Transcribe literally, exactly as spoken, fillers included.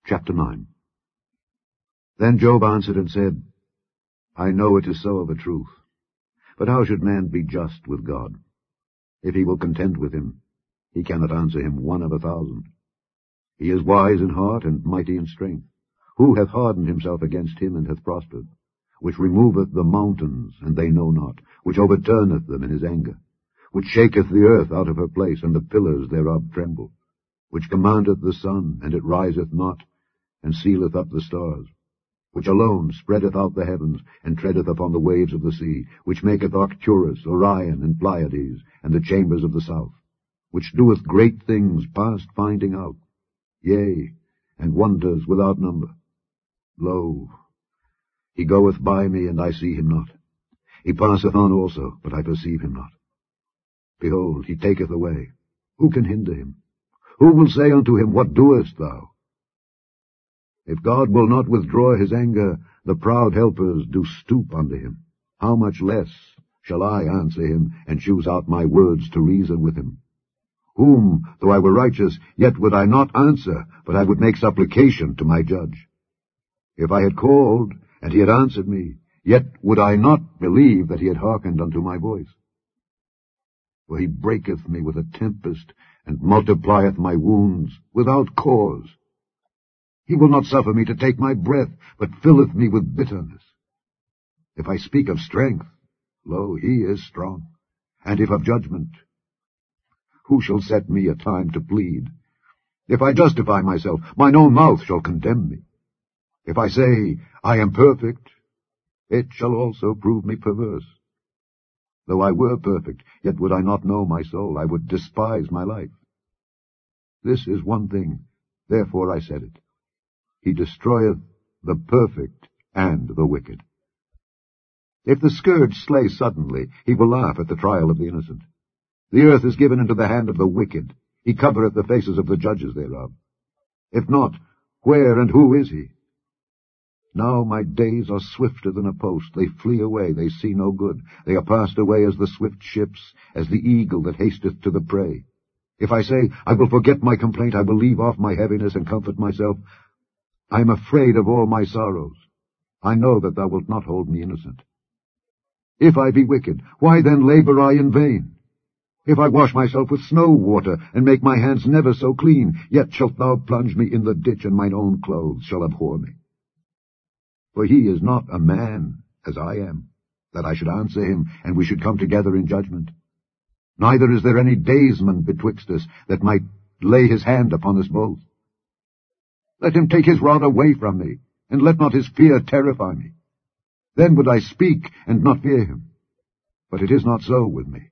Chapter nine. Then Job answered and said, I know it is so of a truth. But how should man be just with God? If he will contend with him, he cannot answer him one of a thousand. He is wise in heart and mighty in strength. Who hath hardened himself against him and hath prospered? Which removeth the mountains, and they know not, which overturneth them in his anger, which shaketh the earth out of her place, and the pillars thereof tremble, which commandeth the sun, and it riseth not, and sealeth up the stars, which alone spreadeth out the heavens, and treadeth upon the waves of the sea, which maketh Arcturus, Orion, and Pleiades, and the chambers of the south, which doeth great things past finding out, yea, and wonders without number. Lo, he goeth by me, and I see him not. He passeth on also, but I perceive him not. Behold, he taketh away. Who can hinder him? Who will say unto him, What doest thou? If God will not withdraw his anger, the proud helpers do stoop unto him. How much less shall I answer him, and choose out my words to reason with him? Whom, though I were righteous, yet would I not answer, but I would make supplication to my judge. If I had called, and he had answered me, yet would I not believe that he had hearkened unto my voice. For he breaketh me with a tempest, and multiplieth my wounds without cause. He will not suffer me to take my breath, but filleth me with bitterness. If I speak of strength, lo, he is strong. And if of judgment, who shall set me a time to plead? If I justify myself, mine own mouth shall condemn me. If I say, I am perfect, it shall also prove me perverse. Though I were perfect, yet would I not know my soul, I would despise my life. This is one thing, therefore I said it. He destroyeth the perfect and the wicked. If the scourge slay suddenly, he will laugh at the trial of the innocent. The earth is given into the hand of the wicked. He covereth the faces of the judges thereof. If not, where and who is he? Now my days are swifter than a post. They flee away, they see no good. They are passed away as the swift ships, as the eagle that hasteth to the prey. If I say, I will forget my complaint, I will leave off my heaviness and comfort myself, I am afraid of all my sorrows. I know that thou wilt not hold me innocent. If I be wicked, why then labor I in vain? If I wash myself with snow water, and make my hands never so clean, yet shalt thou plunge me in the ditch, and mine own clothes shall abhor me. For he is not a man, as I am, that I should answer him, and we should come together in judgment. Neither is there any daysman betwixt us, that might lay his hand upon us both. Let him take his rod away from me, and let not his fear terrify me. Then would I speak, and not fear him. But it is not so with me.